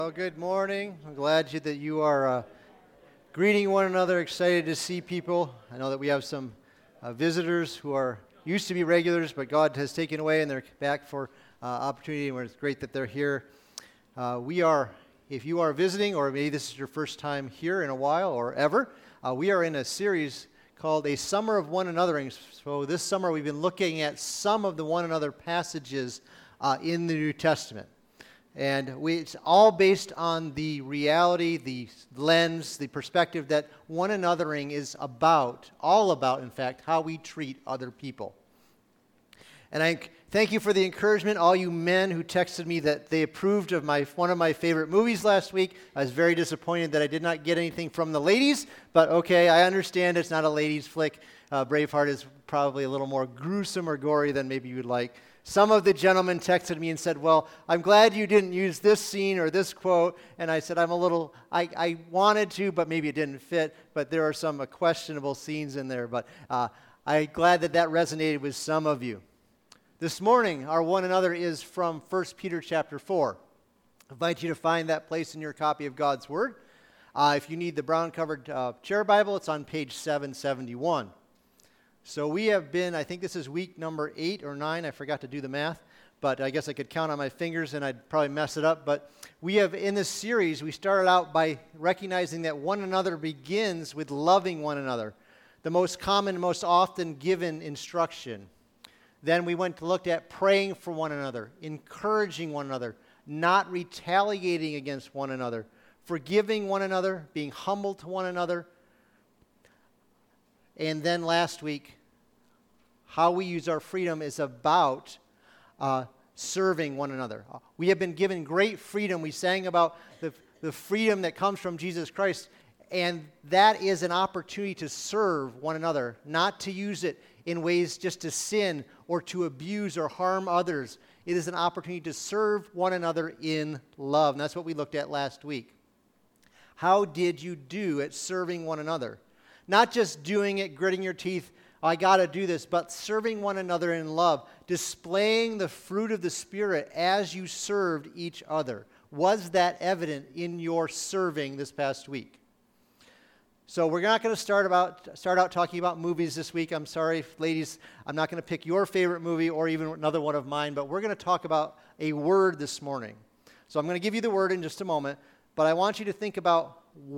Well, good morning. I'm glad that you are greeting one another, excited to see people. I know that we have some visitors who are used to be regulars, but God has taken away and they're back for opportunity, and it's great that they're here. If you are visiting, or maybe this is your first time here in a while or ever, we are in a series called A Summer of One Anothering. So this summer we've been looking at some of the one another passages in the New Testament. And it's all based on the reality, the lens, the perspective that one anothering is all about, in fact, how we treat other people. And I thank you for the encouragement, all you men who texted me that they approved of one of my favorite movies last week. I was very disappointed that I did not get anything from the ladies, but okay, I understand it's not a ladies' flick. Braveheart is probably a little more gruesome or gory than maybe you'd like. Some of the gentlemen texted me and said, well, I'm glad you didn't use this scene or this quote. And I said, I wanted to, but maybe it didn't fit. But there are some questionable scenes in there. But I'm glad that resonated with some of you. This morning, our one another is from 1 Peter chapter 4. I invite you to find that place in your copy of God's Word. If you need the brown-covered chair Bible, it's on page 771. So we have been, I think this is week number 8 or 9. I forgot to do the math, but I guess I could count on my fingers and I'd probably mess it up. But we have, in this series, we started out by recognizing that one another begins with loving one another, the most common, most often given instruction. Then we looked at praying for one another, encouraging one another, not retaliating against one another, forgiving one another, being humble to one another. And then last week, how we use our freedom is about serving one another. We have been given great freedom. We sang about the freedom that comes from Jesus Christ, and that is an opportunity to serve one another, not to use it in ways just to sin or to abuse or harm others. It is an opportunity to serve one another in love, and that's what we looked at last week. How did you do at serving one another? Not just doing it, gritting your teeth, I got to do this, but serving one another in love, displaying the fruit of the Spirit as you served each other. Was that evident in your serving this past week? So we're not going to start out talking about movies this week. I'm sorry, ladies, I'm not going to pick your favorite movie or even another one of mine, but we're going to talk about a word this morning. So I'm going to give you the word in just a moment, but I want you to think about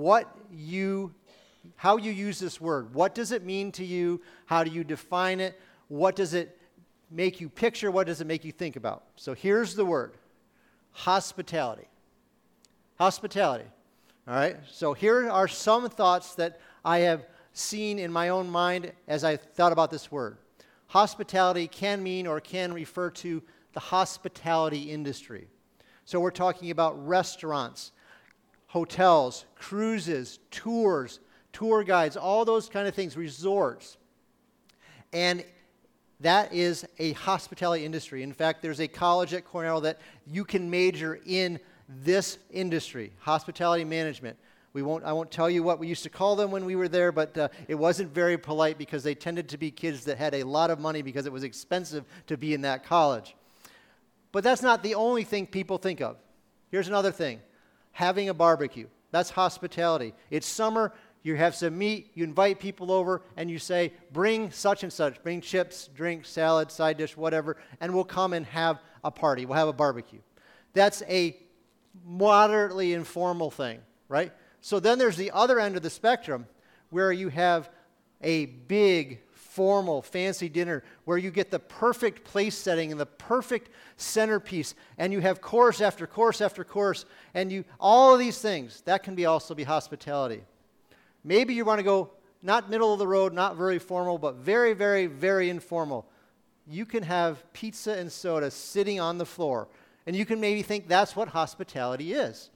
how you use this word. What does it mean to you? How do you define it? What does it make you picture? What does it make you think about? So here's the word. Hospitality. Hospitality. All right? So here are some thoughts that I have seen in my own mind as I thought about this word. Hospitality can mean or can refer to the hospitality industry. So we're talking about restaurants, hotels, cruises, tours, tour guides, all those kind of things, resorts. And that is a hospitality industry. In fact, there's a college at Cornell that you can major in this industry, hospitality management. I won't tell you what we used to call them when we were there, but it wasn't very polite because they tended to be kids that had a lot of money because it was expensive to be in that college. But that's not the only thing people think of. Here's another thing. Having a barbecue. That's hospitality. It's summer. You have some meat, you invite people over, and you say, bring such and such, bring chips, drink, salad, side dish, whatever, and we'll come and have a party. We'll have a barbecue. That's a moderately informal thing, right? So then there's the other end of the spectrum where you have a big, formal, fancy dinner where you get the perfect place setting and the perfect centerpiece, and you have course after course after course, and all of these things. That can also be hospitality. Maybe you want to go not middle of the road, not very formal, but very, very, very informal. You can have pizza and soda sitting on the floor, and you can maybe think that's what hospitality is.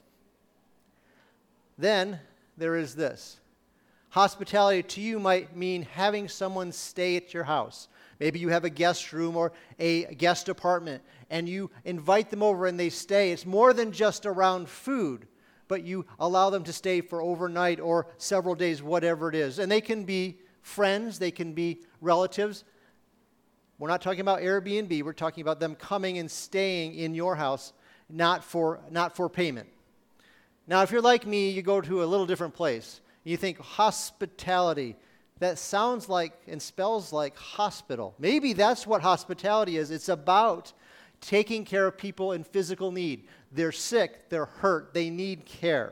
Then there is this. Hospitality to you might mean having someone stay at your house. Maybe you have a guest room or a guest apartment, and you invite them over and they stay. It's more than just around food, but you allow them to stay for overnight or several days, whatever it is. And they can be friends, they can be relatives. We're not talking about Airbnb, we're talking about them coming and staying in your house, not for payment. Now, if you're like me, you go to a little different place. You think hospitality. That sounds like and spells like hospital. Maybe that's what hospitality is. It's about taking care of people in physical need. They're sick, they're hurt, they need care.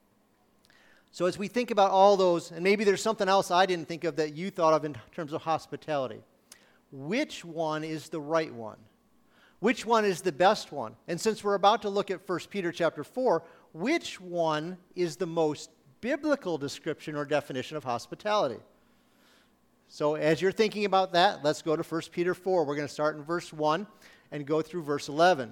So as we think about all those, and maybe there's something else I didn't think of that you thought of in terms of hospitality. Which one is the right one? Which one is the best one? And since we're about to look at 1 Peter chapter 4, which one is the most biblical description or definition of hospitality? So as you're thinking about that, let's go to 1 Peter 4. We're going to start in verse 1 and go through verse 11.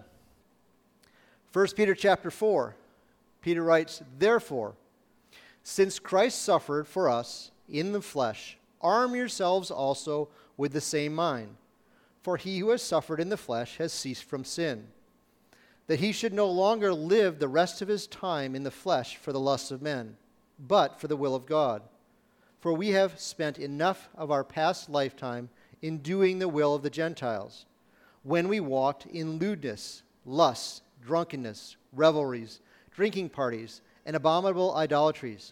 1 Peter chapter 4, Peter writes, "Therefore, since Christ suffered for us in the flesh, arm yourselves also with the same mind. For he who has suffered in the flesh has ceased from sin, that he should no longer live the rest of his time in the flesh for the lusts of men, but for the will of God. For we have spent enough of our past lifetime in doing the will of the Gentiles, when we walked in lewdness, lust, drunkenness, revelries, drinking parties, and abominable idolatries.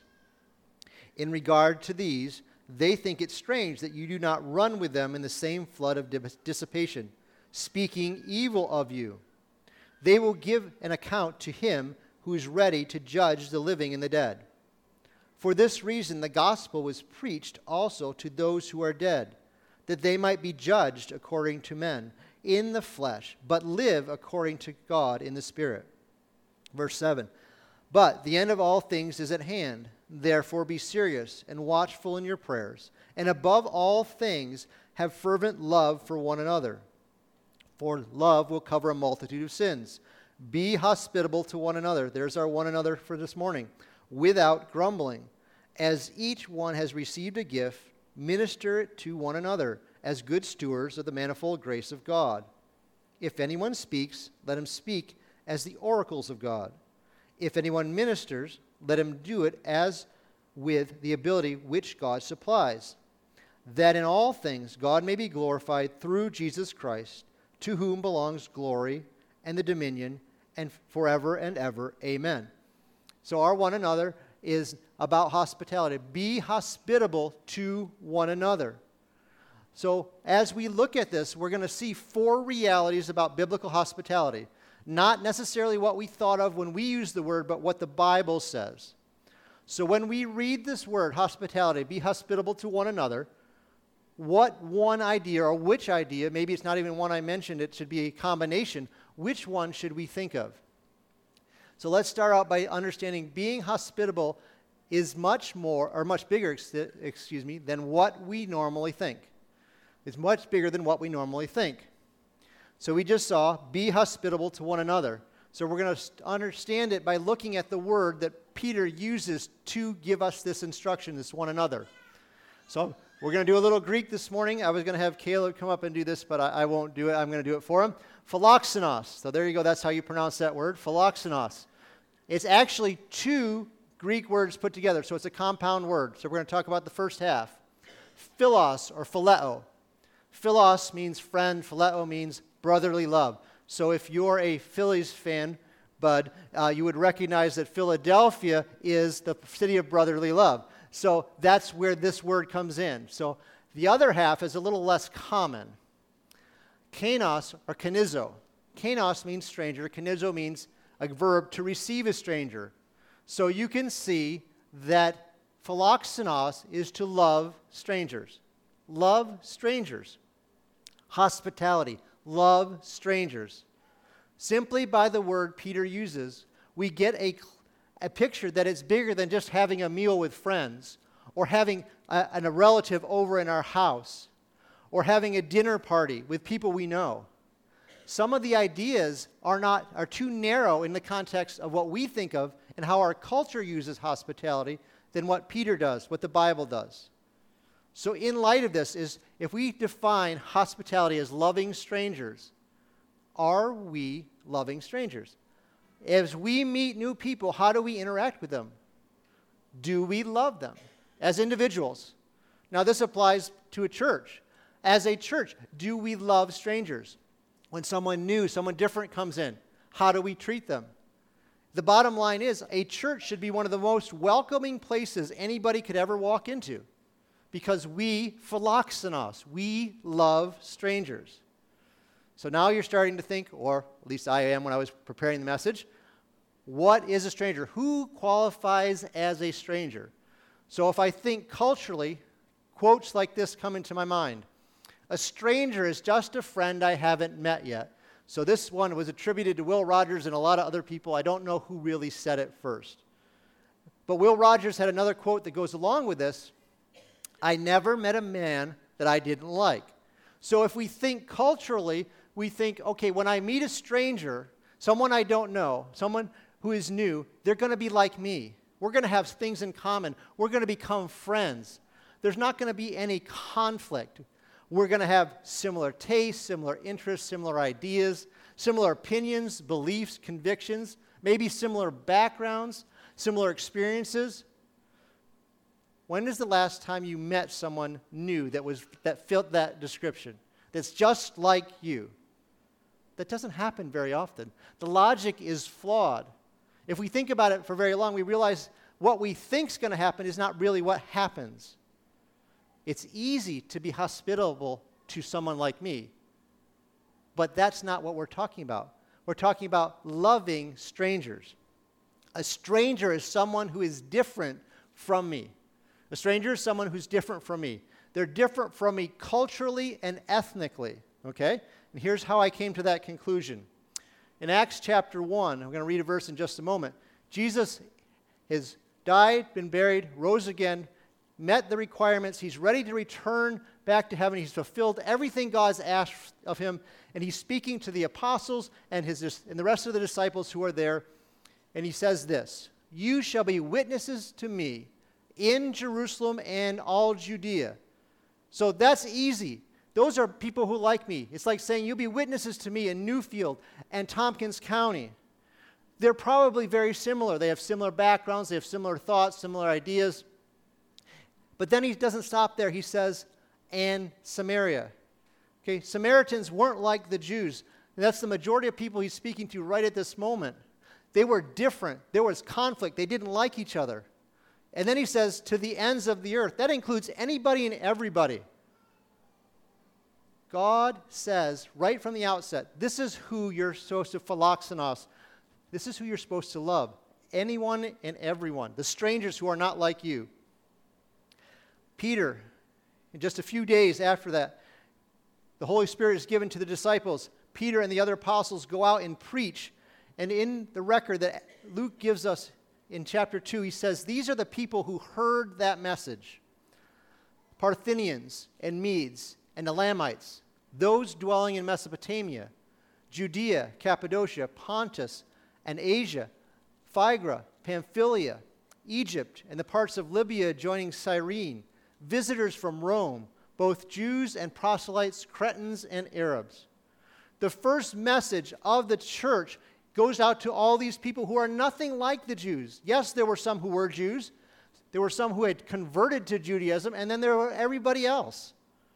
In regard to these, they think it strange that you do not run with them in the same flood of dissipation, speaking evil of you. They will give an account to him who is ready to judge the living and the dead. For this reason the gospel was preached also to those who are dead, that they might be judged according to men in the flesh, but live according to God in the Spirit." Verse 7, "But the end of all things is at hand. Therefore be serious and watchful in your prayers, and above all things have fervent love for one another. For love will cover a multitude of sins. Be hospitable to one another." There's our one another for this morning. "Without grumbling. As each one has received a gift, minister it to one another as good stewards of the manifold grace of God. If anyone speaks, let him speak as the oracles of God. If anyone ministers, let him do it as with the ability which God supplies, that in all things God may be glorified through Jesus Christ, to whom belongs glory and the dominion and forever and ever. Amen." So our one another is about hospitality. Be hospitable to one another. So as we look at this, we're going to see four realities about biblical hospitality. Not necessarily what we thought of when we use the word, but what the Bible says. So when we read this word, hospitality, be hospitable to one another, what one idea or which idea, maybe it's not even one I mentioned, it should be a combination, which one should we think of? So let's start out by understanding being hospitable is much more, or much bigger, than what we normally think. It's much bigger than what we normally think. So we just saw, be hospitable to one another. So we're going to understand it by looking at the word that Peter uses to give us this instruction, this one another. So we're going to do a little Greek this morning. I was going to have Caleb come up and do this, but I won't do it. I'm going to do it for him. Philoxenos. So there you go. That's how you pronounce that word, philoxenos. It's actually two Greek words put together, so it's a compound word. So we're going to talk about the first half. Philos or phileo. Philos means friend. Phileo means brotherly love. So if you're a Phillies fan, Bud, you would recognize that Philadelphia is the city of brotherly love. So that's where this word comes in. So the other half is a little less common. Kanos or kenizo. Kanos means stranger. Kenizo means a verb to receive a stranger. So you can see that philoxenos is to love strangers. Love strangers. Hospitality. Love strangers. Simply by the word Peter uses, we get a picture that it's bigger than just having a meal with friends or having a relative over in our house or having a dinner party with people we know. Some of the ideas are too narrow in the context of what we think of and how our culture uses hospitality than what Peter does, what the Bible does. So in light of this, is if we define hospitality as loving strangers, are we loving strangers? As we meet new people, how do we interact with them? Do we love them as individuals? Now this applies to a church. As a church, do we love strangers? When someone new, someone different comes in, how do we treat them? The bottom line is a church should be one of the most welcoming places anybody could ever walk into because we philoxenos, we love strangers. So now you're starting to think, or at least I am when I was preparing the message, what is a stranger? Who qualifies as a stranger? So if I think culturally, quotes like this come into my mind. A stranger is just a friend I haven't met yet. So this one was attributed to Will Rogers and a lot of other people. I don't know who really said it first. But Will Rogers had another quote that goes along with this. I never met a man that I didn't like. So if we think culturally, we think, okay, when I meet a stranger, someone I don't know, someone who is new, they're going to be like me. We're going to have things in common. We're going to become friends. There's not going to be any conflict. We're going to have similar tastes, similar interests, similar ideas, similar opinions, beliefs, convictions, maybe similar backgrounds, similar experiences. When is the last time you met someone new that fit that description, that's just like you? That doesn't happen very often. The logic is flawed. If we think about it for very long, we realize what we think is going to happen is not really what happens. It's easy to be hospitable to someone like me, but that's not what we're talking about. We're talking about loving strangers. A stranger is someone who is different from me. A stranger is someone who's different from me. They're different from me culturally and ethnically, okay? And here's how I came to that conclusion. In Acts chapter 1, I'm going to read a verse in just a moment. Jesus has died, been buried, rose again, met the requirements. He's ready to return back to heaven. He's fulfilled everything God's asked of him, and he's speaking to the apostles and the rest of the disciples who are there, and he says this, you shall be witnesses to me in Jerusalem and all Judea. So that's easy. Those are people who like me. It's like saying you'll be witnesses to me in Newfield and Tompkins County. They're probably very similar. They have similar backgrounds. They have similar thoughts, similar ideas. But then he doesn't stop there. He says, and Samaria. Okay, Samaritans weren't like the Jews. And that's the majority of people he's speaking to right at this moment. They were different. There was conflict. They didn't like each other. And then he says, to the ends of the earth. That includes anybody and everybody. God says right from the outset, this is who you're supposed to philoxenos. This is who you're supposed to love. Anyone and everyone. The strangers who are not like you. Peter, in just a few days after that, the Holy Spirit is given to the disciples. Peter and the other apostles go out and preach. And in the record that Luke gives us in chapter 2, he says, these are the people who heard that message. Parthians and Medes and Elamites, those dwelling in Mesopotamia, Judea, Cappadocia, Pontus, and Asia, Phrygia, Pamphylia, Egypt, and the parts of Libya adjoining Cyrene, visitors from Rome, both Jews and proselytes, Cretans and Arabs. The first message of the church goes out to all these people who are nothing like the Jews. Yes, there were some who were Jews. There were some who had converted to Judaism, and then there were everybody else.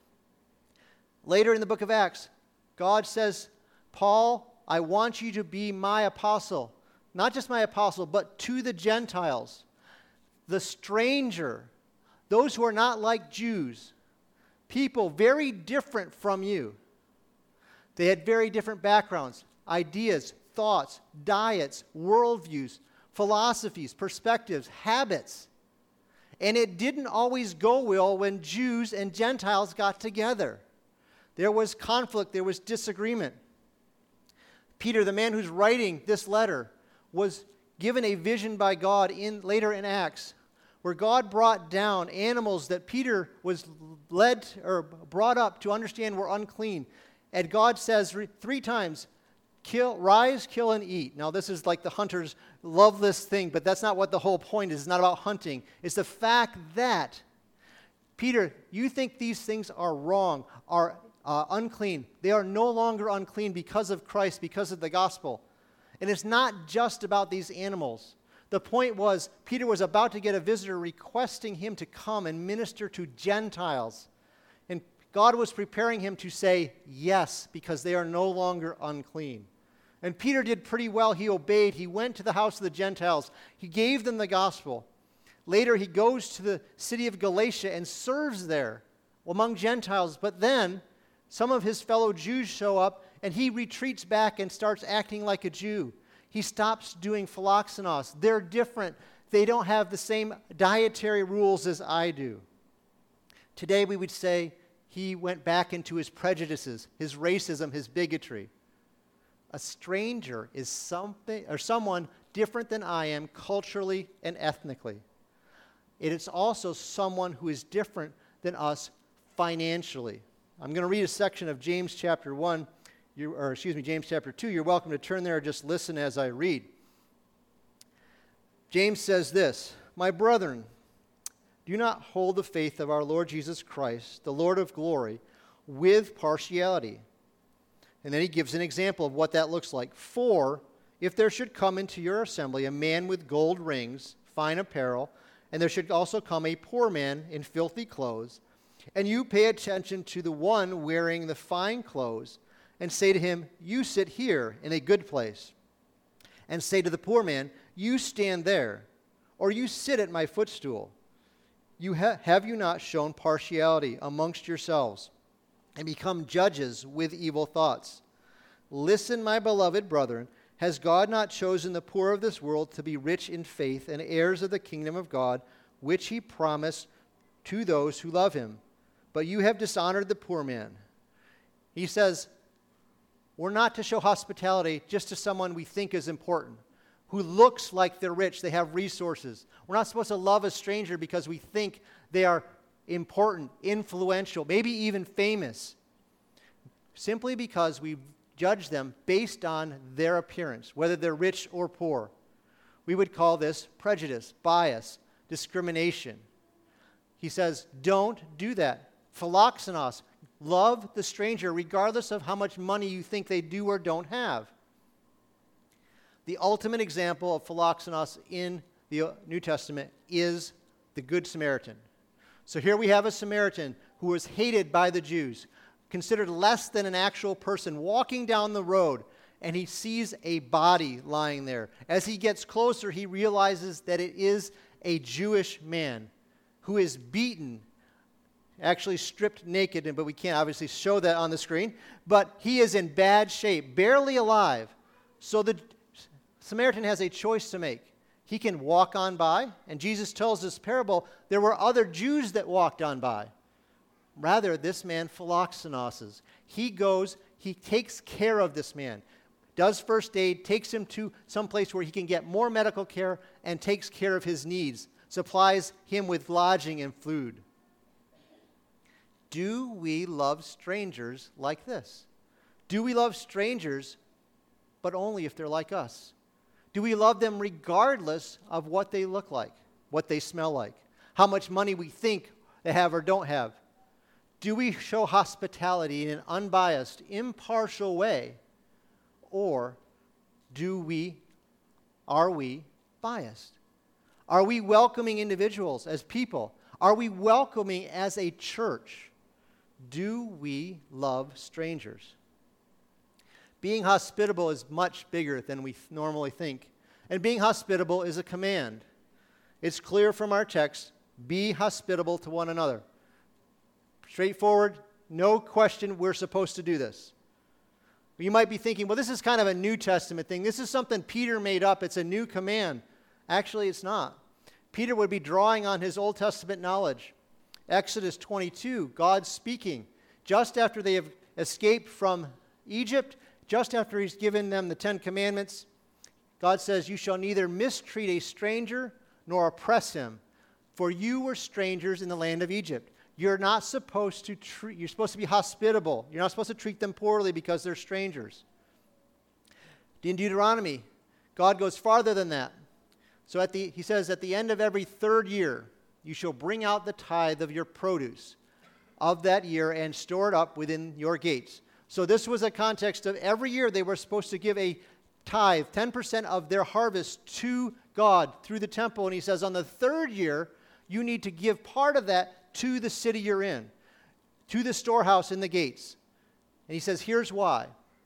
Later in the book of Acts, God says, Paul, I want you to be my apostle. Not just my apostle, but to the Gentiles. The stranger, those who are not like Jews, people very different from you. They had very different backgrounds, ideas, thoughts, diets, worldviews, philosophies, perspectives, habits. And it didn't always go well when Jews and Gentiles got together. There was conflict, there was disagreement. Peter, the man who's writing this letter, was given a vision by God later in Acts, where God brought down animals that Peter was led or brought up to understand were unclean. And God says 3 times, rise, kill, and eat. Now, this is like the hunters love this thing, but that's not what the whole point is. It's not about hunting. It's the fact that, Peter, you think these things are wrong, are unclean. They are no longer unclean because of Christ, because of the gospel. And it's not just about these animals. The point was, Peter was about to get a visitor requesting him to come and minister to Gentiles. God was preparing him to say yes, because they are no longer unclean. And Peter did pretty well. He obeyed. He went to the house of the Gentiles. He gave them the gospel. Later, he goes to the city of Galatia and serves there among Gentiles. But then, some of his fellow Jews show up, and he retreats back and starts acting like a Jew. He stops doing philoxenos. They're different. They don't have the same dietary rules as I do. Today, we would say he went back into his prejudices, his racism, his bigotry. A stranger is someone different than I am culturally and ethnically. It is also someone who is different than us financially. I'm going to read a section of James chapter 1, James chapter 2. You're welcome to turn there or just listen as I read. James says this, "My brethren, do not hold the faith of our Lord Jesus Christ, the Lord of glory, with partiality." And then he gives an example of what that looks like. "For if there should come into your assembly a man with gold rings, fine apparel, and there should also come a poor man in filthy clothes, and you pay attention to the one wearing the fine clothes, and say to him, 'You sit here in a good place,' and say to the poor man, 'You stand there,' or 'You sit at my footstool,' have you not shown partiality amongst yourselves, and become judges with evil thoughts? Listen, my beloved brethren, has God not chosen the poor of this world to be rich in faith and heirs of the kingdom of God, which he promised to those who love him? But you have dishonored the poor man." He says, we're not to show hospitality just to someone we think is important, who looks like they're rich, they have resources. We're not supposed to love a stranger because we think they are important, influential, maybe even famous, simply because we judge them based on their appearance, whether they're rich or poor. We would call this prejudice, bias, discrimination. He says, don't do that. Philoxenos, love the stranger regardless of how much money you think they do or don't have. The ultimate example of philoxenos in the New Testament is the Good Samaritan. So here we have a Samaritan who was hated by the Jews, considered less than an actual person, walking down the road, and he sees a body lying there. As he gets closer, he realizes that it is a Jewish man who is beaten, actually stripped naked, but we can't obviously show that on the screen, but he is in bad shape, barely alive. So the Samaritan has a choice to make. He can walk on by, and Jesus tells this parable, there were other Jews that walked on by. Rather, this man philoxenoses. He goes, he takes care of this man, does first aid, takes him to some place where he can get more medical care, and takes care of his needs, supplies him with lodging and food. Do we love strangers like this? Do we love strangers, but only if they're like us? Do we love them regardless of what they look like, what they smell like, how much money we think they have or don't have? Do we show hospitality in an unbiased, impartial way, or are we biased? Are we welcoming individuals as people? Are we welcoming as a church? Do we love strangers? Being hospitable is much bigger than we normally think. And being hospitable is a command. It's clear from our text, be hospitable to one another. Straightforward, no question we're supposed to do this. You might be thinking, well, this is kind of a New Testament thing. This is something Peter made up. It's a new command. Actually, it's not. Peter would be drawing on his Old Testament knowledge. Exodus 22, God speaking. Just after they have escaped from Egypt, just after he's given them the 10 Commandments, God says, you shall neither mistreat a stranger nor oppress him, for you were strangers in the land of Egypt. You're not supposed to you're supposed to be hospitable. You're not supposed to treat them poorly because they're strangers. In Deuteronomy, God goes farther than that. So he says, at the end of every third year, you shall bring out the tithe of your produce of that year and store it up within your gates. So this was a context of every year they were supposed to give a tithe, 10% of their harvest to God through the temple. And he says on the third year, you need to give part of that to the city you're in, to the storehouse in the gates. And he says, here's why.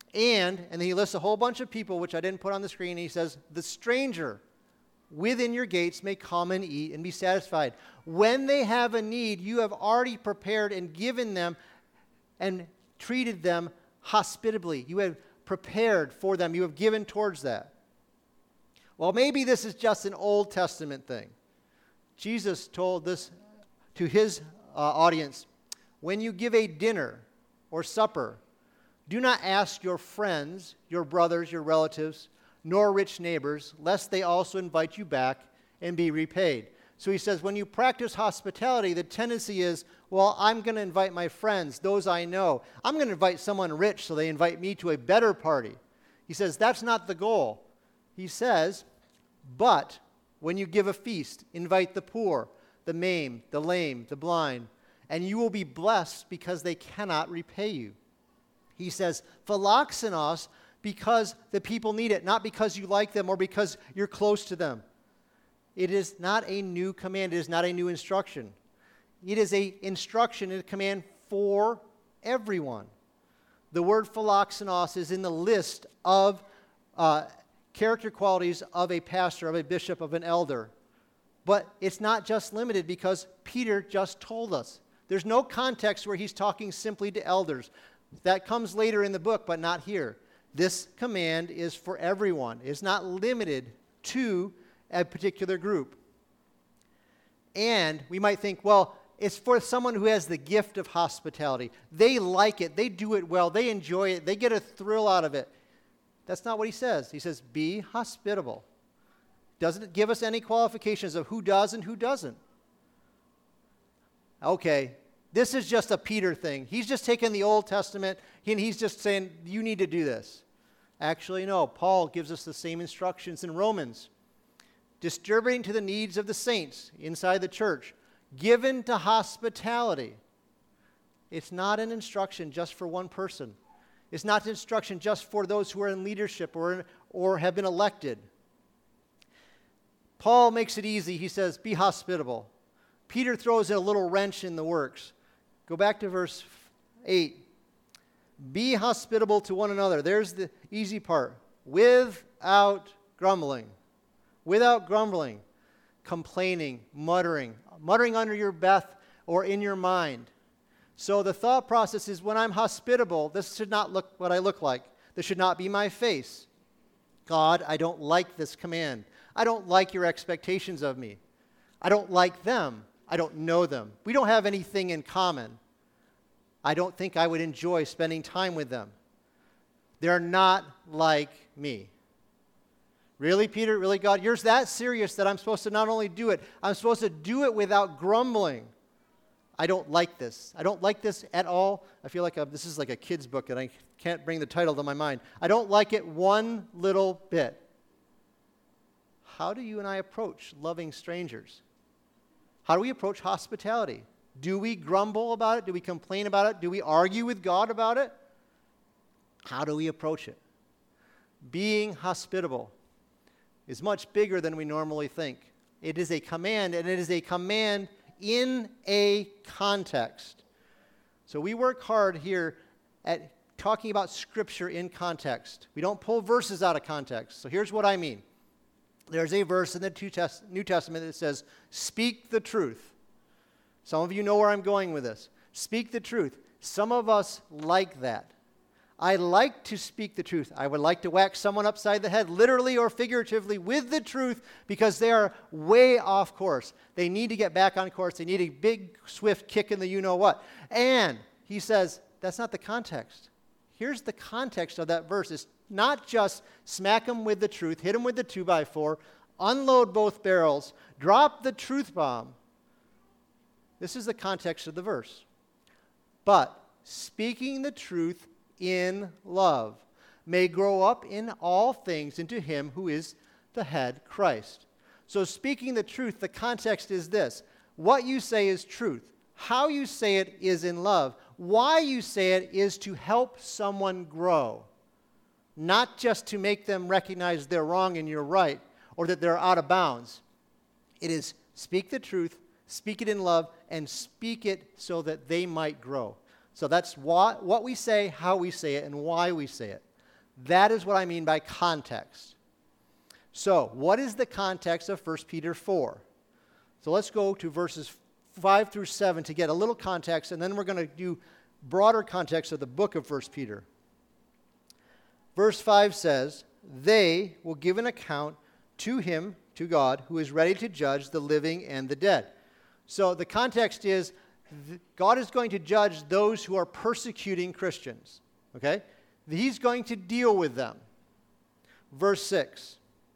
And then he lists a whole bunch of people, which I didn't put on the screen. He says, the stranger within your gates may come and eat and be satisfied. When they have a need, you have already prepared and given them and treated them hospitably. You have prepared for them. You have given towards that. Well, maybe this is just an Old Testament thing. Jesus told this to his audience. When you give a dinner or supper, do not ask your friends, your brothers, your relatives, nor rich neighbors, lest they also invite you back and be repaid. So he says, when you practice hospitality, the tendency is, well, I'm going to invite my friends, those I know. I'm going to invite someone rich so they invite me to a better party. He says, that's not the goal. He says, but when you give a feast, invite the poor, the maimed, the lame, the blind, and you will be blessed because they cannot repay you. He says, philoxenos, because the people need it, not because you like them or because you're close to them. It is not a new command. It is not a new instruction. It is an instruction and a command for everyone. The word philoxenos is in the list of character qualities of a pastor, of a bishop, of an elder. But it's not just limited because Peter just told us. There's no context where he's talking simply to elders. That comes later in the book, but not here. This command is for everyone. It's not limited to a particular group. And we might think, well, it's for someone who has the gift of hospitality. They like it. They do it well. They enjoy it. They get a thrill out of it. That's not what he says. He says, be hospitable. Doesn't give us any qualifications of who does and who doesn't. Okay, this is just a Peter thing. He's just taking the Old Testament and he's just saying, you need to do this. Actually, no. Paul gives us the same instructions in Romans. Distributing to the needs of the saints inside the church. Given to hospitality. It's not an instruction just for one person. It's not an instruction just for those who are in leadership or have been elected. Paul makes it easy. He says, be hospitable. Peter throws a little wrench in the works. Go back to verse 8. Be hospitable to one another. There's the easy part. Without grumbling. Without grumbling. Complaining, muttering under your breath or in your mind. So the thought process is when I'm hospitable, this should not look what I look like. This should not be my face. God, I don't like this command. I don't like your expectations of me. I don't like them. I don't know them. We don't have anything in common. I don't think I would enjoy spending time with them. They're not like me. Really, Peter? Really, God? You're that serious that I'm supposed to not only do it, I'm supposed to do it without grumbling. I don't like this. I don't like this at all. I feel like this is like a kid's book and I can't bring the title to my mind. I don't like it one little bit. How do you and I approach loving strangers? How do we approach hospitality? Do we grumble about it? Do we complain about it? Do we argue with God about it? How do we approach it? Being hospitable is much bigger than we normally think. It is a command, and it is a command in a context. So we work hard here at talking about Scripture in context. We don't pull verses out of context. So here's what I mean. There's a verse in the New Testament that says, speak the truth. Some of you know where I'm going with this. Speak the truth. Some of us like that. I like to speak the truth. I would like to whack someone upside the head, literally or figuratively, with the truth because they are way off course. They need to get back on course. They need a big, swift kick in the you-know-what. And he says, that's not the context. Here's the context of that verse. It's not just smack them with the truth, hit them with the 2x4, unload both barrels, drop the truth bomb. This is the context of the verse. But speaking the truth in love may grow up in all things into him who is the head, Christ. So speaking the truth, the context is this. What you say is truth. How you say it is in love. Why you say it is to help someone grow. Not just to make them recognize they're wrong and you're right, or that they're out of bounds. It is speak the truth, speak it in love, and speak it so that they might grow. So that's what we say, how we say it, and why we say it. That is what I mean by context. So, what is the context of 1 Peter 4? So let's go to verses 5 through 7 to get a little context, and then we're going to do broader context of the book of 1 Peter. Verse 5 says, "They will give an account to him, to God, who is ready to judge the living and the dead." So the context is God is going to judge those who are persecuting Christians. Okay? He's going to deal with them. Verse 6.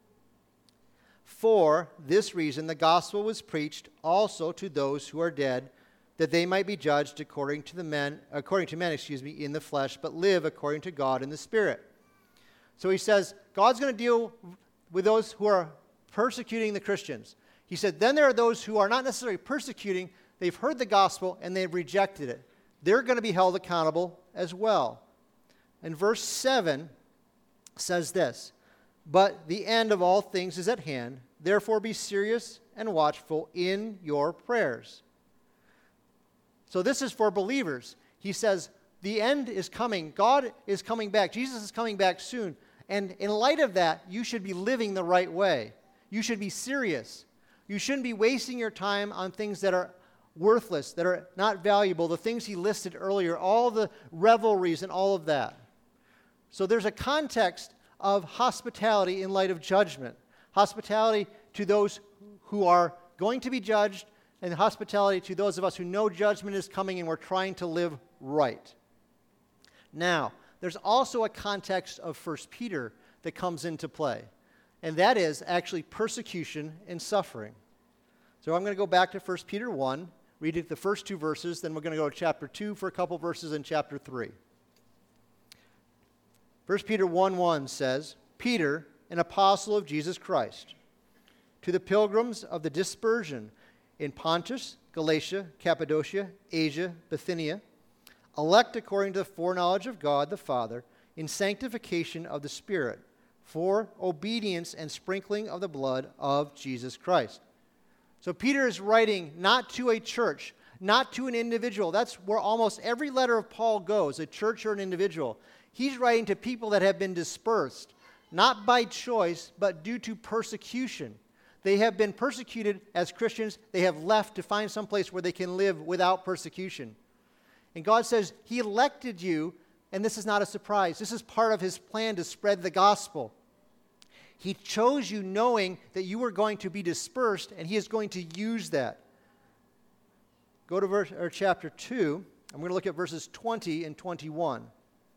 "For this reason the gospel was preached also to those who are dead, that they might be judged according to men, in the flesh, but live according to God in the Spirit." So he says, God's going to deal with those who are persecuting the Christians. He said, then there are those who are not necessarily persecuting, they've heard the gospel and they've rejected it. They're going to be held accountable as well. And verse 7 says this, "But the end of all things is at hand, therefore be serious and watchful in your prayers." So this is for believers. He says, the end is coming. God is coming back. Jesus is coming back soon. And in light of that, you should be living the right way. You should be serious. You shouldn't be wasting your time on things that are worthless, that are not valuable, the things he listed earlier, all the revelries and all of that. So there's a context of hospitality in light of judgment. Hospitality to those who are going to be judged, and hospitality to those of us who know judgment is coming and we're trying to live right. Now, there's also a context of 1 Peter that comes into play, and that is actually persecution and suffering. So I'm going to go back to 1 Peter 1, read the first two verses, then we're going to go to chapter 2 for a couple verses and chapter 3. 1 Peter 1:1 says, "Peter, an apostle of Jesus Christ, to the pilgrims of the dispersion in Pontus, Galatia, Cappadocia, Asia, Bithynia, elect according to the foreknowledge of God the Father, in sanctification of the Spirit, for obedience and sprinkling of the blood of Jesus Christ." So Peter is writing not to a church, not to an individual. That's where almost every letter of Paul goes, a church or an individual. He's writing to people that have been dispersed, not by choice, but due to persecution. They have been persecuted as Christians. They have left to find some place where they can live without persecution. And God says, He elected you, and this is not a surprise. This is part of His plan to spread the gospel. He chose you knowing that you were going to be dispersed, and He is going to use that. Go to chapter 2. I'm going to look at verses 20 and 21.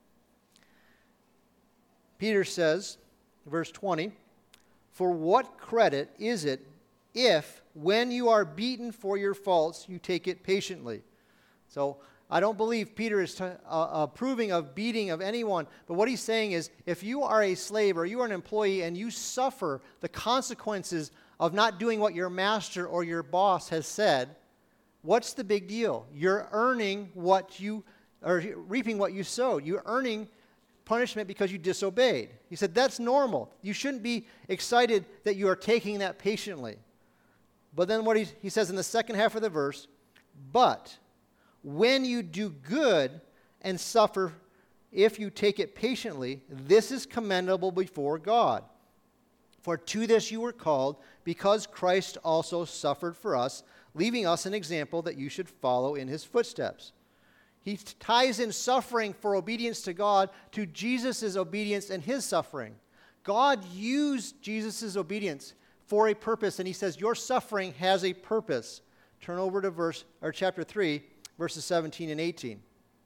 Peter says, verse 20, "For what credit is it if, when you are beaten for your faults, you take it patiently?" So I don't believe Peter is approving of beating of anyone, but what he's saying is, if you are a slave or you are an employee and you suffer the consequences of not doing what your master or your boss has said, what's the big deal? You're earning what you, or reaping what you sowed. You're earning punishment because you disobeyed. He said that's normal. You shouldn't be excited that you are taking that patiently. But then what he says in the second half of the verse, "But when you do good and suffer, if you take it patiently, this is commendable before God. For to this you were called, because Christ also suffered for us, leaving us an example that you should follow in His footsteps." He ties in suffering for obedience to God to Jesus' obedience and His suffering. God used Jesus' obedience for a purpose, and He says your suffering has a purpose. Turn over to chapter 3, verses 17 and 18.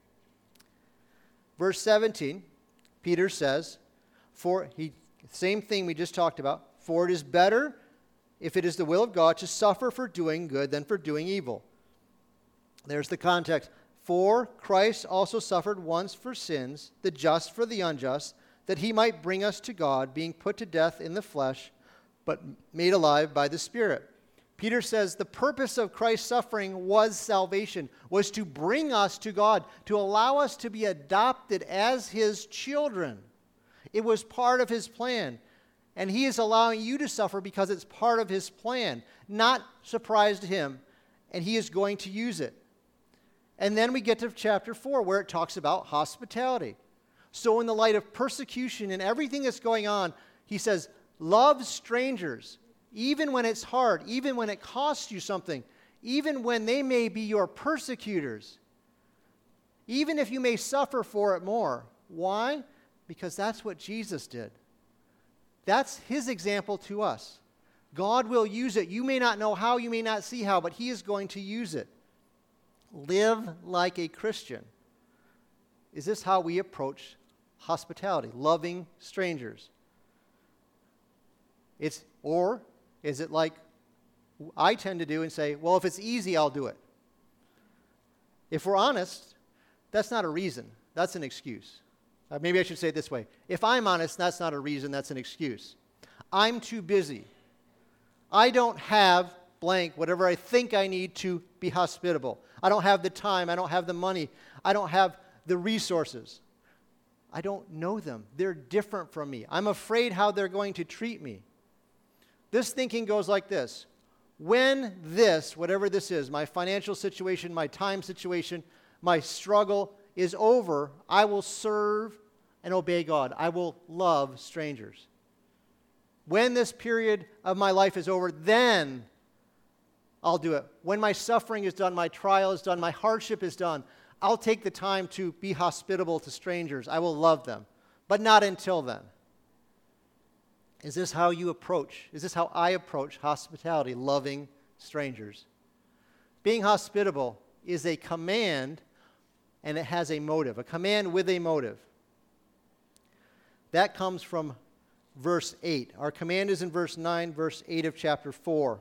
Verse 17, Peter says, same thing we just talked about, "For it is better, if it is the will of God, to suffer for doing good than for doing evil." There's the context. "For Christ also suffered once for sins, the just for the unjust, that He might bring us to God, being put to death in the flesh, but made alive by the Spirit." Peter says the purpose of Christ's suffering was salvation, was to bring us to God, to allow us to be adopted as His children. It was part of His plan. And He is allowing you to suffer because it's part of His plan. Not surprise to Him. And He is going to use it. And then we get to chapter 4 where it talks about hospitality. So in the light of persecution and everything that's going on, he says, love strangers, even when it's hard, even when it costs you something, even when they may be your persecutors, even if you may suffer for it more. Why? Because that's what Jesus did. That's his example to us. God will use it. You may not know how, you may not see how, but he is going to use it. Live like a Christian. Is this how we approach hospitality, loving strangers? Or is it like I tend to do and say, well, if it's easy, I'll do it? If we're honest, that's not a reason. That's an excuse. Maybe I should say it this way. If I'm honest, that's not a reason, that's an excuse. I'm too busy. I don't have blank, whatever I think I need to be hospitable. I don't have the time. I don't have the money. I don't have the resources. I don't know them. They're different from me. I'm afraid how they're going to treat me. This thinking goes like this. When this, whatever this is, my financial situation, my time situation, my struggle is over, I will serve and obey God. I will love strangers. When this period of my life is over, then I'll do it. When my suffering is done, my trial is done, my hardship is done, I'll take the time to be hospitable to strangers. I will love them, but not until then. Is this how you approach? Is this how I approach hospitality, loving strangers? Being hospitable is a command, and it has a motive, a command with a motive. That comes from verse 8. Our command is in verse 9, verse 8 of chapter 4.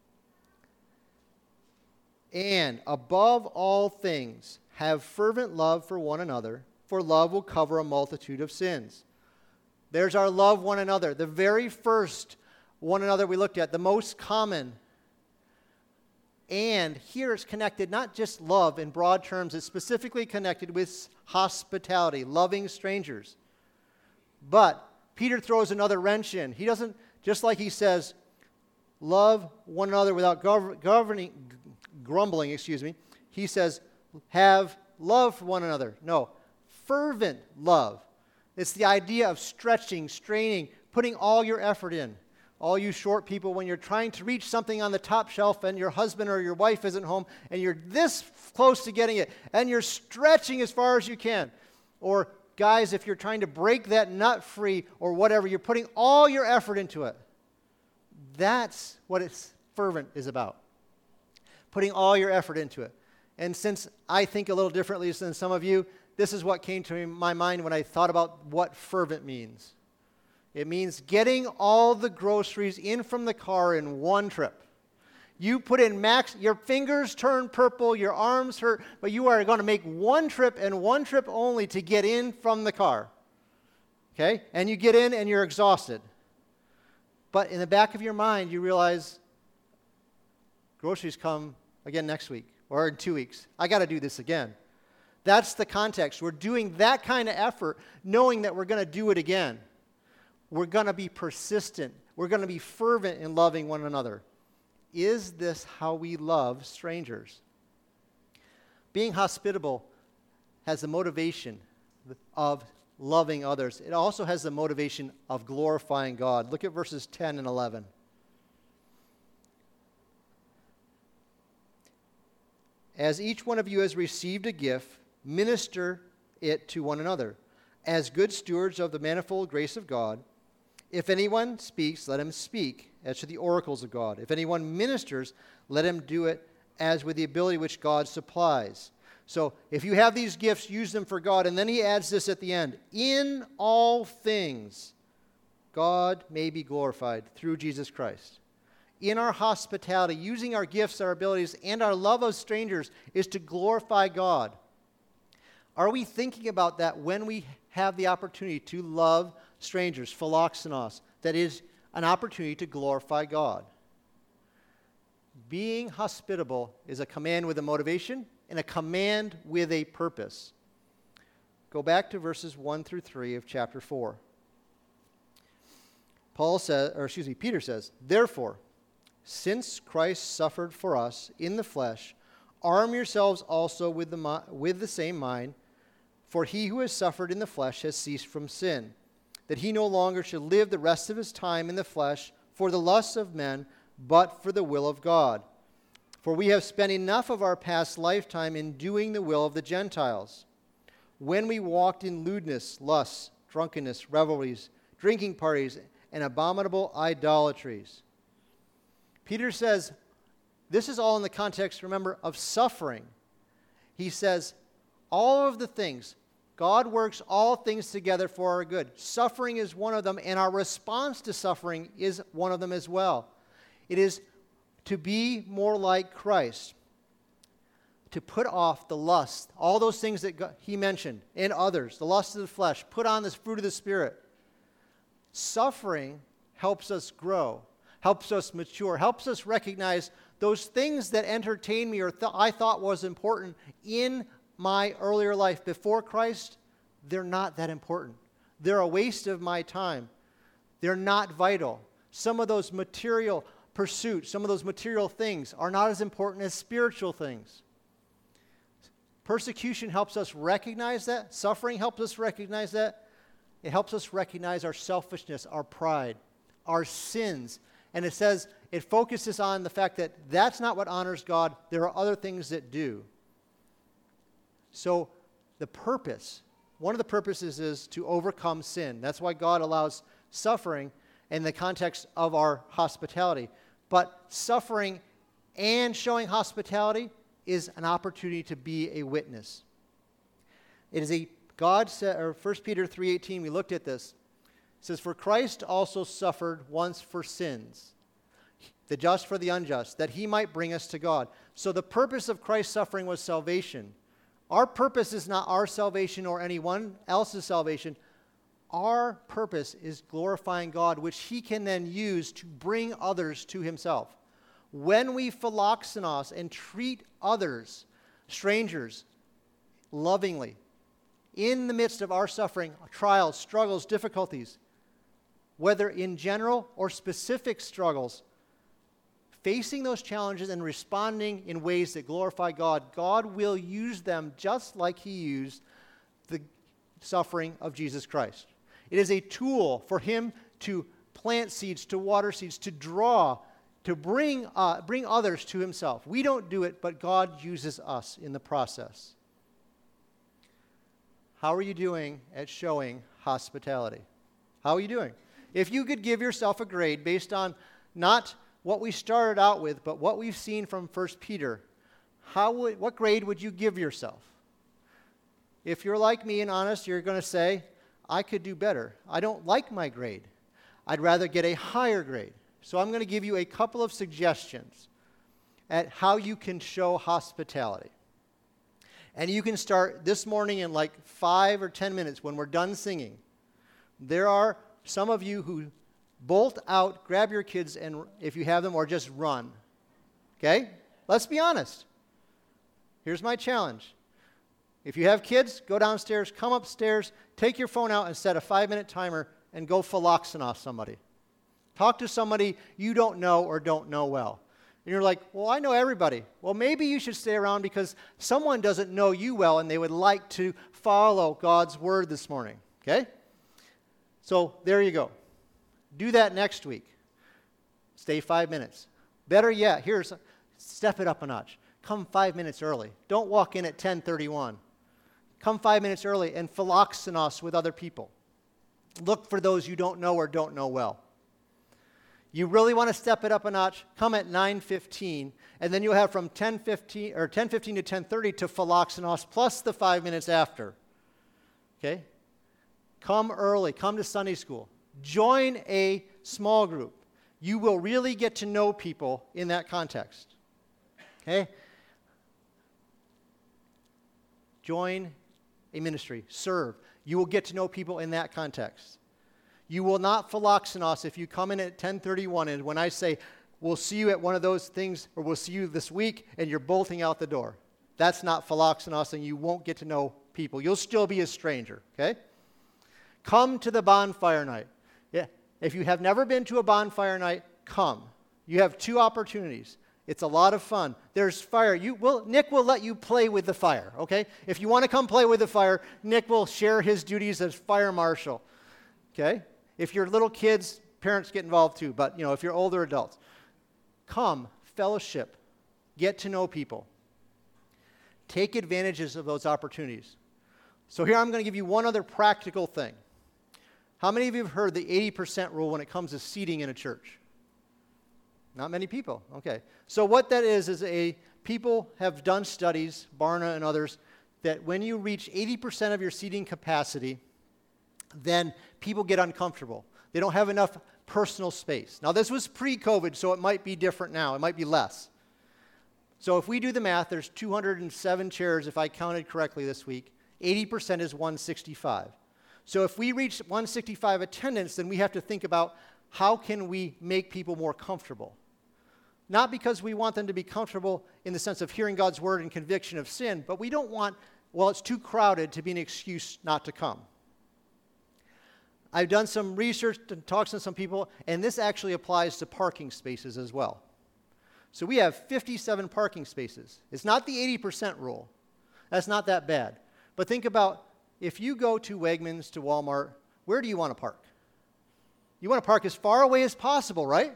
And above all things, have fervent love for one another, for love will cover a multitude of sins. There's our love one another. The very first one another we looked at, the most common. And here it's connected, not just love in broad terms, it's specifically connected with hospitality, loving strangers. But Peter throws another wrench in. He doesn't, just like he says, love one another without grumbling, he says, have love for one another. No, fervent love. It's the idea of stretching, straining, putting all your effort in. All you short people, when you're trying to reach something on the top shelf and your husband or your wife isn't home and you're this close to getting it and you're stretching as far as you can. Or guys, if you're trying to break that nut free or whatever, you're putting all your effort into it. That's what fervent is about. Putting all your effort into it. And since I think a little differently than some of you, this is what came to my mind when I thought about what fervent means. It means getting all the groceries in from the car in one trip. You put in your fingers turn purple, your arms hurt, but you are going to make one trip and one trip only to get in from the car. Okay? And you get in and you're exhausted. But in the back of your mind, you realize groceries come again next week or in 2 weeks. I got to do this again. That's the context. We're doing that kind of effort knowing that we're going to do it again. We're going to be persistent. We're going to be fervent in loving one another. Is this how we love strangers? Being hospitable has the motivation of loving others. It also has the motivation of glorifying God. Look at verses 10 and 11. As each one of you has received a gift, minister it to one another, as good stewards of the manifold grace of God. If anyone speaks, let him speak as to the oracles of God. If anyone ministers, let him do it as with the ability which God supplies. So if you have these gifts, use them for God. And then he adds this at the end. In all things, God may be glorified through Jesus Christ. In our hospitality, using our gifts, our abilities, and our love of strangers is to glorify God. Are we thinking about that when we have the opportunity to love strangers, philoxenos, that is an opportunity to glorify God? Being hospitable is a command with a motivation and a command with a purpose. Go back to verses 1 through 3 of chapter 4. Peter says, therefore, since Christ suffered for us in the flesh, arm yourselves also with the same mind. For he who has suffered in the flesh has ceased from sin, that he no longer should live the rest of his time in the flesh for the lusts of men, but for the will of God. For we have spent enough of our past lifetime in doing the will of the Gentiles, when we walked in lewdness, lusts, drunkenness, revelries, drinking parties, and abominable idolatries. Peter says, this is all in the context, remember, of suffering. He says, all of the things, God works all things together for our good. Suffering is one of them, and our response to suffering is one of them as well. It is to be more like Christ, to put off the lust, all those things that he mentioned, and others, the lust of the flesh, put on this fruit of the Spirit. Suffering helps us grow, helps us mature, helps us recognize those things that entertain me or I thought was important in my earlier life before Christ. They're not that important. They're a waste of my time. They're not vital. Some of those material pursuits, some of those material things are not as important as spiritual things. Persecution helps us recognize that. Suffering helps us recognize that. It helps us recognize our selfishness, our pride, our sins. And it says, it focuses on the fact that that's not what honors God. There are other things that do. So the purpose, one of the purposes is to overcome sin. That's why God allows suffering in the context of our hospitality. But suffering and showing hospitality is an opportunity to be a witness. It is a, God said, or 1 Peter 3:18, we looked at this. It says, for Christ also suffered once for sins, the just for the unjust, that he might bring us to God. So the purpose of Christ's suffering was salvation. Our purpose is not our salvation or anyone else's salvation. Our purpose is glorifying God, which he can then use to bring others to himself. When we philoxenos and treat others, strangers, lovingly, in the midst of our suffering, trials, struggles, difficulties, whether in general or specific struggles, facing those challenges and responding in ways that glorify God, God will use them just like he used the suffering of Jesus Christ. It is a tool for him to plant seeds, to water seeds, to draw, to bring others to himself. We don't do it, but God uses us in the process. How are you doing at showing hospitality? How are you doing? If you could give yourself a grade based on not what we started out with, but what we've seen from 1 Peter, what grade would you give yourself? If you're like me and honest, you're going to say, I could do better. I don't like my grade. I'd rather get a higher grade. So I'm going to give you a couple of suggestions at how you can show hospitality. And you can start this morning in like 5 or 10 minutes when we're done singing. There are some of you who bolt out, grab your kids, and if you have them, or just run. Okay? Let's be honest. Here's my challenge. If you have kids, go downstairs, come upstairs, take your phone out and set a 5-minute timer and go philoxenos somebody. Talk to somebody you don't know or don't know well. And you're like, well, I know everybody. Well, maybe you should stay around because someone doesn't know you well and they would like to follow God's word this morning. Okay? So there you go. Do that next week. Stay 5 minutes. Better yet, step it up a notch. Come 5 minutes early. Don't walk in at 10:31. Come 5 minutes early and philoxenos with other people. Look for those you don't know or don't know well. You really want to step it up a notch, come at 9:15, and then you'll have from 10:15 to 10:30 to philoxenos plus the 5 minutes after. Okay? Come early. Come to Sunday school. Join a small group. You will really get to know people in that context. Okay? Join a ministry. Serve. You will get to know people in that context. You will not philoxenos if you come in at 10:31 and when I say, we'll see you at one of those things or we'll see you this week and you're bolting out the door. That's not philoxenos and you won't get to know people. You'll still be a stranger, okay? Come to the bonfire night. Yeah. If you have never been to a bonfire night, come. You have 2 opportunities. It's a lot of fun. There's fire. Nick will let you play with the fire, okay? If you want to come play with the fire, Nick will share his duties as fire marshal, okay? If you're little kids, parents get involved too, but if you're older adults, come, fellowship, get to know people. Take advantages of those opportunities. So here I'm going to give you one other practical thing. How many of you have heard the 80% rule when it comes to seating in a church? Not many people. Okay. So what that is people have done studies, Barna and others, that when you reach 80% of your seating capacity, then people get uncomfortable. They don't have enough personal space. Now, this was pre-COVID, so it might be different now. It might be less. So if we do the math, there's 207 chairs, if I counted correctly this week. 80% is 165. So if we reach 165 attendance, then we have to think about how can we make people more comfortable. Not because we want them to be comfortable in the sense of hearing God's word and conviction of sin, but we don't want, it's too crowded to be an excuse not to come. I've done some research and talked to some people, and this actually applies to parking spaces as well. So we have 57 parking spaces. It's not the 80% rule. That's not that bad. But think about if you go to Wegmans, to Walmart, where do you want to park? You want to park as far away as possible, right?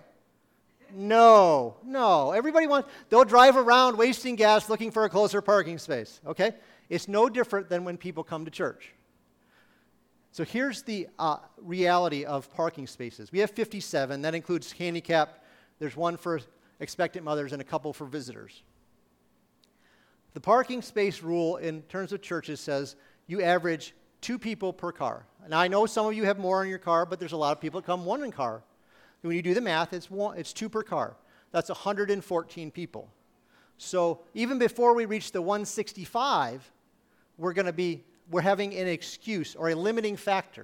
No. They'll drive around wasting gas looking for a closer parking space, okay? It's no different than when people come to church. So here's the reality of parking spaces. We have 57. That includes handicapped. There's one for expectant mothers and a couple for visitors. The parking space rule in terms of churches says you average 2 people per car. Now, I know some of you have more in your car, but there's a lot of people that come one in car. When you do the math, it's 2 per car. That's 114 people. So even before we reach the 165, we're having an excuse or a limiting factor.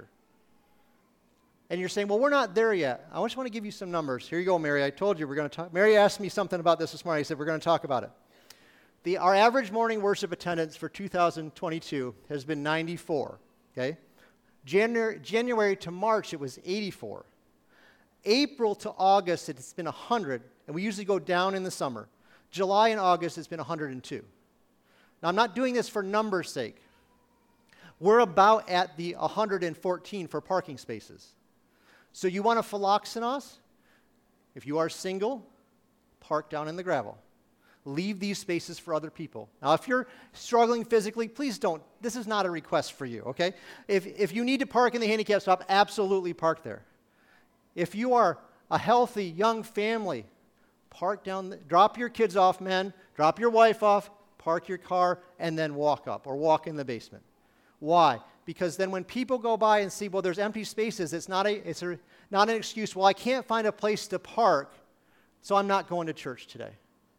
And you're saying, well, we're not there yet. I just want to give you some numbers. Here you go, Mary. I told you we're going to talk. Mary asked me something about this morning. I said, we're going to talk about it. Our average morning worship attendance for 2022 has been 94, okay? January to March, it was 84. April to August, it's been 100, and we usually go down in the summer. July and August, it's been 102. Now, I'm not doing this for numbers' sake. We're about at the 114 for parking spaces. So you want to philoxenos? If you are single, park down in the gravel. Leave these spaces for other people. Now, if you're struggling physically, please don't. This is not a request for you, okay? If you need to park in the handicap stop, absolutely park there. If you are a healthy young family, park down, drop your kids off, men, drop your wife off, park your car, and then walk up or walk in the basement. Why? Because then when people go by and see, well, there's empty spaces, it's not an excuse, well, I can't find a place to park, so I'm not going to church today.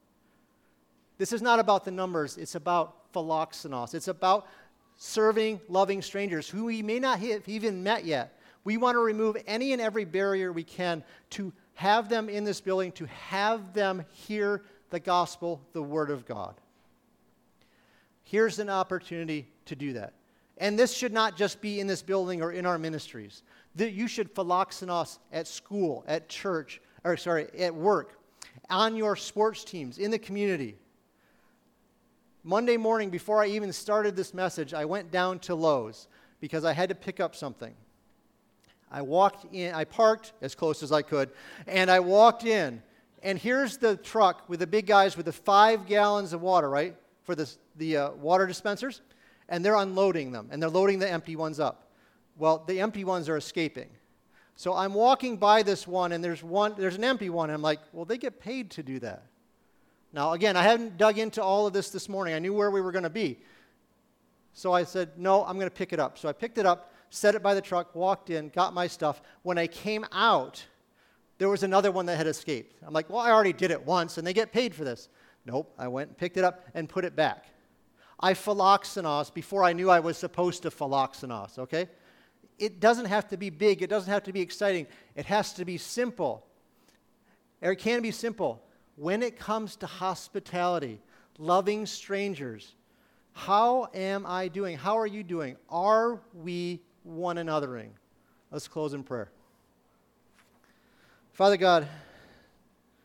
This is not about the numbers. It's about philoxenos. It's about serving, loving strangers who we may not have even met yet. We want to remove any and every barrier we can to have them in this building, to have them hear the gospel, the word of God. Here's an opportunity to do that. And this should not just be in this building or in our ministries. You should philoxenos at school, at church, at work, on your sports teams, in the community. Monday morning, before I even started this message, I went down to Lowe's because I had to pick up something. I walked in, I parked as close as I could, and I walked in, and here's the truck with the big guys with the 5 gallons of water, right, for the water dispensers, and they're unloading them, and they're loading the empty ones up. Well, the empty ones are escaping. So I'm walking by this one, and there's an empty one, and I'm like, well, they get paid to do that. Now, again, I hadn't dug into all of this morning. I knew where we were going to be. So I said, no, I'm going to pick it up. So I picked it up, set it by the truck, walked in, got my stuff. When I came out, there was another one that had escaped. I'm like, well, I already did it once, and they get paid for this. Nope, I went and picked it up and put it back. I philoxenos before I knew I was supposed to philoxenos, okay? It doesn't have to be big. It doesn't have to be exciting. It has to be simple. Or it can be simple. When it comes to hospitality, loving strangers, how am I doing? How are you doing? Are we one anothering? Let's close in prayer. Father God,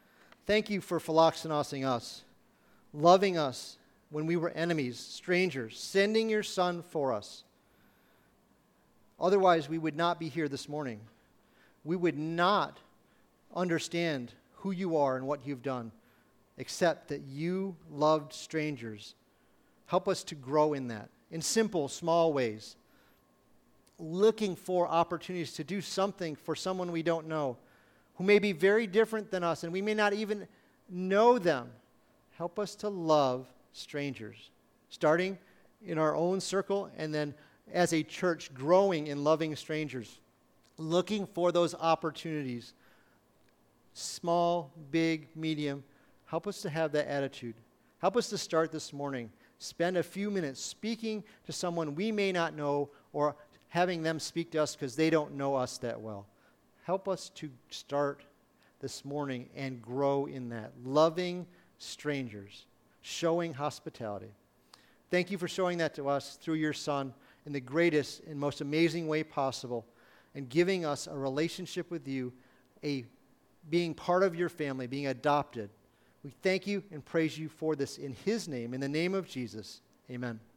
Thank you for philoxenosing us, loving us when we were enemies, strangers, sending your Son for us. Otherwise, we would not be here this morning. We would not understand who you are and what you've done, except that you loved strangers. Help us to grow in that, in simple, small ways, looking for opportunities to do something for someone we don't know, who may be very different than us, and we may not even know them. Help us to love strangers, starting in our own circle, and then as a church growing in loving strangers, looking for those opportunities, small, big, medium. Help us to have that attitude. Help us to start this morning. Spend a few minutes speaking to someone we may not know, or having them speak to us because they don't know us that well. Help us to start this morning and grow in that. Loving strangers, showing hospitality. Thank you for showing that to us through your Son in the greatest and most amazing way possible, and giving us a relationship with you, being part of your family, being adopted. We thank you and praise you for this in his name, in the name of Jesus. Amen.